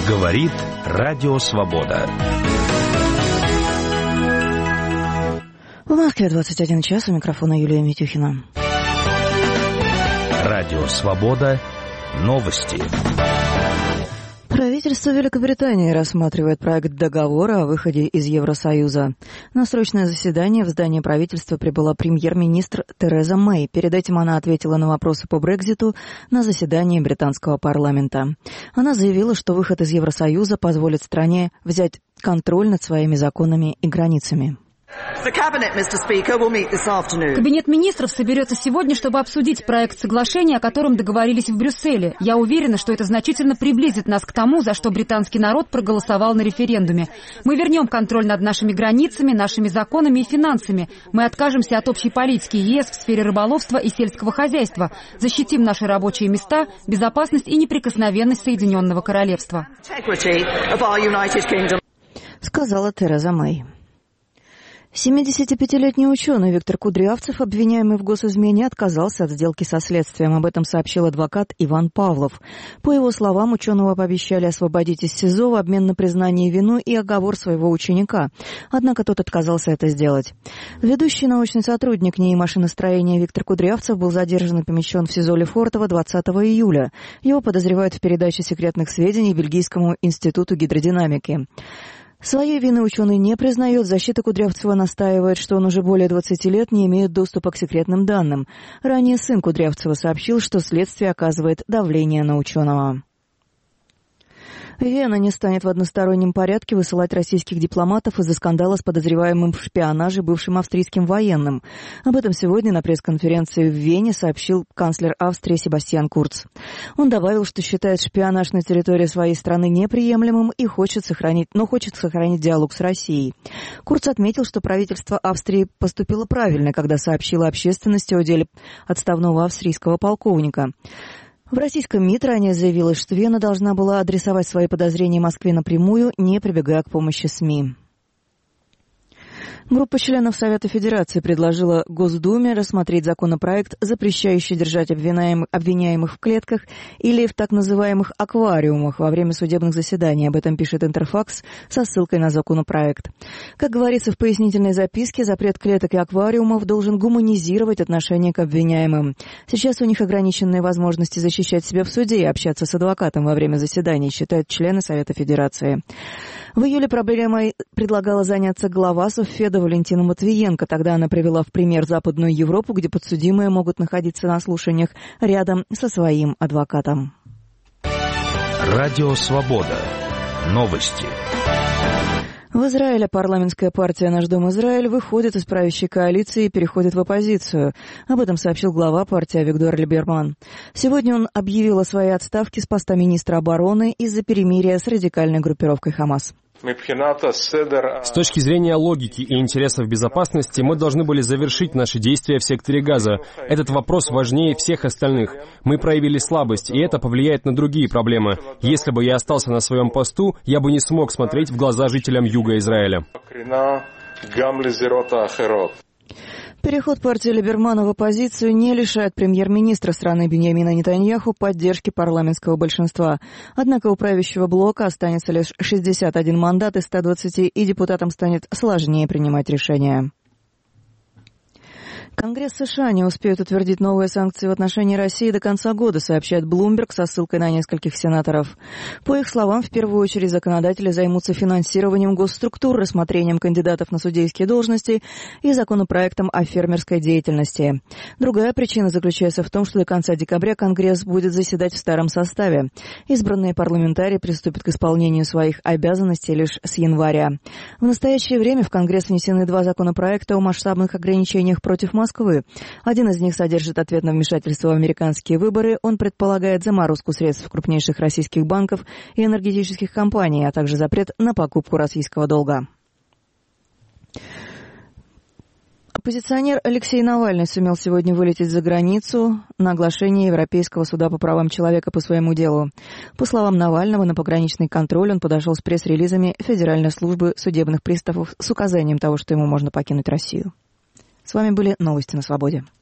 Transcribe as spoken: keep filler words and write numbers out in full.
Говорит Радио Свобода. В Москве двадцать один час, у микрофона Юлия Митюхина. Радио Свобода. Новости. Правительство Великобритании рассматривает проект договора о выходе из Евросоюза. На срочное заседание в здание правительства прибыла премьер-министр Тереза Мэй. Перед этим она ответила на вопросы по Брекситу на заседании британского парламента. Она заявила, что выход из Евросоюза позволит стране взять контроль над своими законами и границами. Кабинет министров соберется сегодня, чтобы обсудить проект соглашения, о котором договорились в Брюсселе. Я уверена, что это значительно приблизит нас к тому, за что британский народ проголосовал на референдуме. Мы вернем контроль над нашими границами, нашими законами и финансами. Мы откажемся от общей политики ЕС в сфере рыболовства и сельского хозяйства. Защитим наши рабочие места, безопасность и неприкосновенность Соединенного Королевства. Сказала Тереза Мэй. семидесятипятилетний ученый Виктор Кудрявцев, обвиняемый в госизмене, отказался от сделки со следствием. Об этом сообщил адвокат Иван Павлов. По его словам, ученого пообещали освободить из СИЗО в обмен на признание вины и оговор своего ученика. Однако тот отказался это сделать. Ведущий научный сотрудник НИИ машиностроения Виктор Кудрявцев был задержан и помещен в СИЗО Лефортово двадцатого июля. Его подозревают в передаче секретных сведений Бельгийскому институту гидродинамики. Своей вины ученый не признает. Защита Кудрявцева настаивает, что он уже более двадцати лет не имеет доступа к секретным данным. Ранее сын Кудрявцева сообщил, что следствие оказывает давление на ученого. Вена не станет в одностороннем порядке высылать российских дипломатов из-за скандала с подозреваемым в шпионаже бывшим австрийским военным. Об этом сегодня на пресс-конференции в Вене сообщил канцлер Австрии Себастьян Курц. Он добавил, что считает шпионаж на территории своей страны неприемлемым и хочет сохранить, но хочет сохранить диалог с Россией. Курц отметил, что правительство Австрии поступило правильно, когда сообщило общественности о деле отставного австрийского полковника. В российском МИД ранее заявилось, что Вена должна была адресовать свои подозрения Москве напрямую, не прибегая к помощи СМИ. Группа членов Совета Федерации предложила Госдуме рассмотреть законопроект, запрещающий держать обвиняемых, обвиняемых в клетках или в так называемых аквариумах во время судебных заседаний. Об этом пишет Интерфакс со ссылкой на законопроект. Как говорится в пояснительной записке, запрет клеток и аквариумов должен гуманизировать отношение к обвиняемым. Сейчас у них ограниченные возможности защищать себя в суде и общаться с адвокатом во время заседаний, считают члены Совета Федерации. В июле проблемой предлагала заняться глава Совфеда Валентина Матвиенко. Тогда она привела в пример Западную Европу, где подсудимые могут находиться на слушаниях рядом со своим адвокатом. Радио Свобода. Новости. В Израиле парламентская партия «Наш дом Израиль» выходит из правящей коалиции и переходит в оппозицию. Об этом сообщил глава партии Авигдор Либерман. Сегодня он объявил о своей отставке с поста министра обороны из-за перемирия с радикальной группировкой «Хамас». С точки зрения логики и интересов безопасности мы должны были завершить наши действия в секторе Газа. Этот вопрос важнее всех остальных. Мы проявили слабость, и это повлияет на другие проблемы. Если бы я остался на своем посту, я бы не смог смотреть в глаза жителям юга Израиля. Переход партии Либермана в оппозицию не лишает премьер-министра страны Биньямина Нетаньяху поддержки парламентского большинства. Однако у правящего блока останется лишь шестьдесят один мандат из ста двадцати, и депутатам станет сложнее принимать решения. Конгресс США не успеет утвердить новые санкции в отношении России до конца года, сообщает Bloomberg со ссылкой на нескольких сенаторов. По их словам, в первую очередь законодатели займутся финансированием госструктур, рассмотрением кандидатов на судейские должности и законопроектом о фермерской деятельности. Другая причина заключается в том, что до конца декабря Конгресс будет заседать в старом составе. Избранные парламентарии приступят к исполнению своих обязанностей лишь с января. В настоящее время в Конгресс внесены два законопроекта о масштабных ограничениях против Москвы. Один из них содержит ответ на вмешательство в американские выборы. Он предполагает заморозку средств крупнейших российских банков и энергетических компаний, а также запрет на покупку российского долга. Оппозиционер Алексей Навальный сумел сегодня вылететь за границу на оглашение Европейского суда по правам человека по своему делу. По словам Навального, на пограничный контроль он подошел с пресс-релизами Федеральной службы судебных приставов с указанием того, что ему можно покинуть Россию. С вами были новости на Свободе.